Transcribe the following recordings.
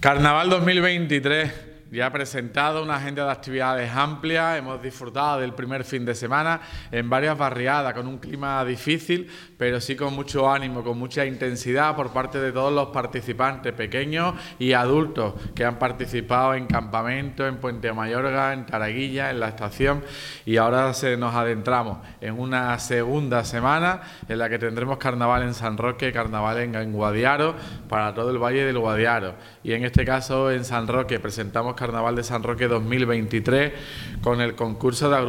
Carnaval 2023, ya presentado, una agenda de actividades amplia. Hemos disfrutado del primer fin de semana en varias barriadas, con un clima difícil, pero sí con mucho ánimo, con mucha intensidad por parte de todos los participantes, pequeños y adultos, que han participado en campamentos, en Puente Mayorga, en Taraguilla, en la estación. Y ahora nos adentramos en una segunda semana en la que tendremos carnaval en San Roque, carnaval en Guadiaro, para todo el Valle del Guadiaro. Y en este caso en San Roque presentamos Carnaval de San Roque 2023 con el concurso de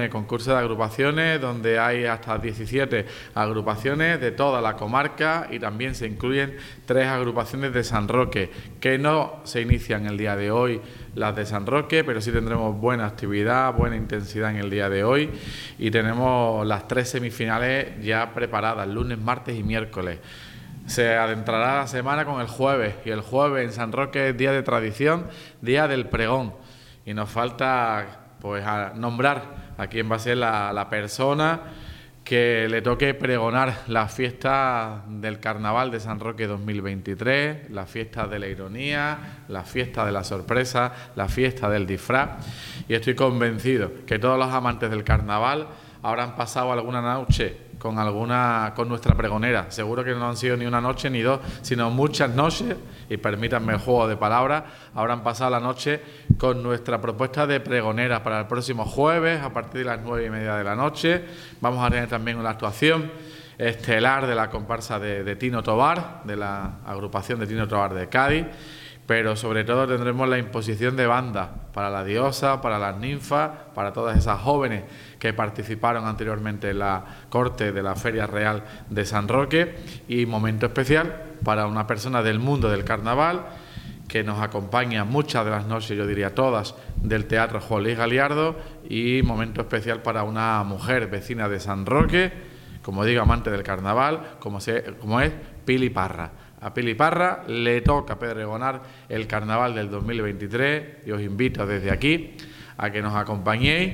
agrupaciones, donde hay hasta 17 agrupaciones de toda la comarca, y también se incluyen 3 agrupaciones de San Roque, que no se inician el día de hoy las de San Roque, pero sí tendremos buena actividad, buena intensidad en el día de hoy, y tenemos las 3 semifinales ya preparadas, lunes, martes y miércoles. Se adentrará la semana con el jueves, y el jueves en San Roque es día de tradición, día del pregón, y nos falta pues nombrar a quién va a ser la persona que le toque pregonar la fiesta del Carnaval de San Roque 2023, la fiesta de la ironía, la fiesta de la sorpresa, la fiesta del disfraz. Y estoy convencido que todos los amantes del carnaval habrán pasado alguna noche con nuestra pregonera. Seguro que no han sido ni una noche ni dos, sino muchas noches, y permítanme el juego de palabras, habrán pasado la noche con nuestra propuesta de pregonera para el próximo jueves a partir de las 9:30 de la noche. Vamos a tener también una actuación estelar de la comparsa de Tino Tobar, de la agrupación de Tino Tobar de Cádiz, pero sobre todo tendremos la imposición de banda para la diosa, para las ninfas, para todas esas jóvenes que participaron anteriormente en la corte de la Feria Real de San Roque, y momento especial para una persona del mundo del carnaval que nos acompaña muchas de las noches, yo diría todas, del Teatro Juan Luis Galiardo, y momento especial para una mujer vecina de San Roque, como digo, amante del carnaval, como es Pili Parra. A Pili Parra le toca pregonar el carnaval del 2023, y os invito desde aquí a que nos acompañéis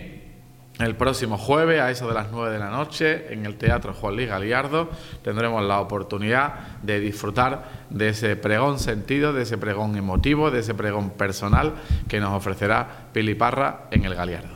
el próximo jueves a eso de las 9 de la noche en el Teatro Juan Luis Galiardo. Tendremos la oportunidad de disfrutar de ese pregón sentido, de ese pregón emotivo, de ese pregón personal que nos ofrecerá Pili Parra en el Galiardo.